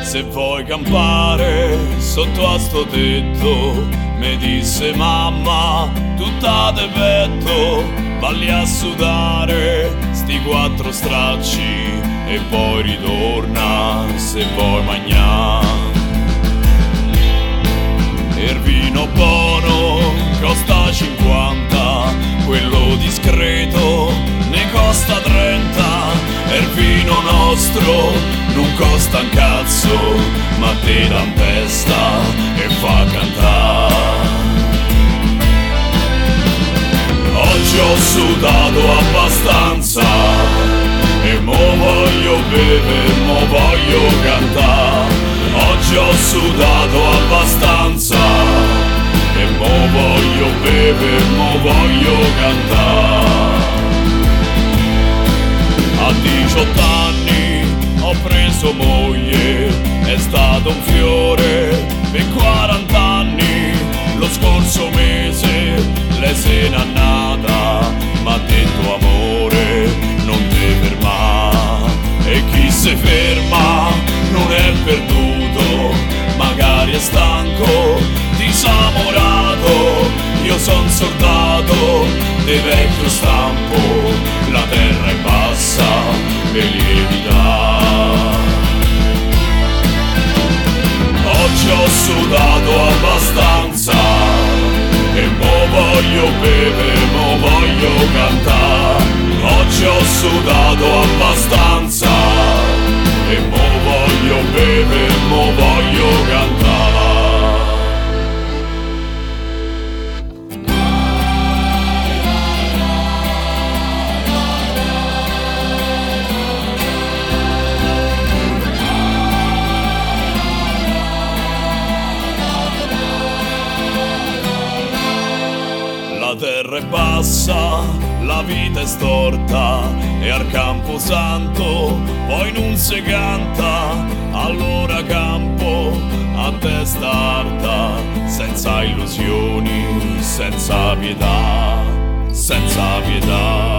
Se vuoi campare sotto a sto tetto, mi disse mamma, tutta de petto, valli a sudare sti 4 stracci e poi ritorna se vuoi magnà. Il vino buono costa 50, quello discreto ne costa 30, e il vino nostro non costa un cazzo, ma te dà in testa e fa cantare. Oggi ho sudato abbastanza e mo voglio bere, mo voglio cantare. Oggi ho sudato abbastanza e mo voglio bere, mo voglio cantare. A 18 anni ho preso moglie, è stato un fiore per 40 anni. Lo scorso mese lei se n'è andata, m'ha detto amore non te ferma, e chi si ferma non è perduto, magari è stanco, disamorato. Io son soldato di vecchio stampo, la terra è bassa e lievita. Oggi ho sudato abbastanza e mo voglio bere, mo voglio cantare. Oggi ho sudato abbastanza e mo voglio bere, mo voglio cantare. La terra è bassa, la vita è storta, e al Camposanto poi non si canta. Allora campo a testa alta, senza illusioni, senza pietà, senza pietà.